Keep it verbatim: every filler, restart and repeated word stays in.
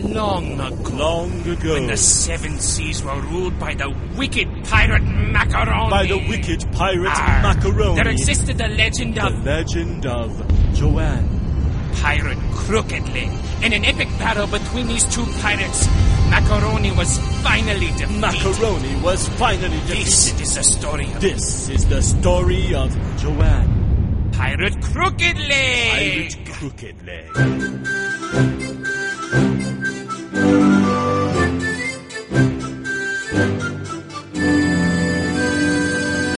long ago. Long ago. When the seven seas were ruled by the wicked pirate Macaroni. By the wicked pirate Arr, Macaroni. There existed the legend The of... legend of Joanne. Pirate Crooked Leg. In an epic battle between these two pirates, Macaroni was finally defeated. Macaroni was finally defeated. This is the story of... This is the story of Joanne. Pirate Crooked Leg. Pirate Crooked Leg.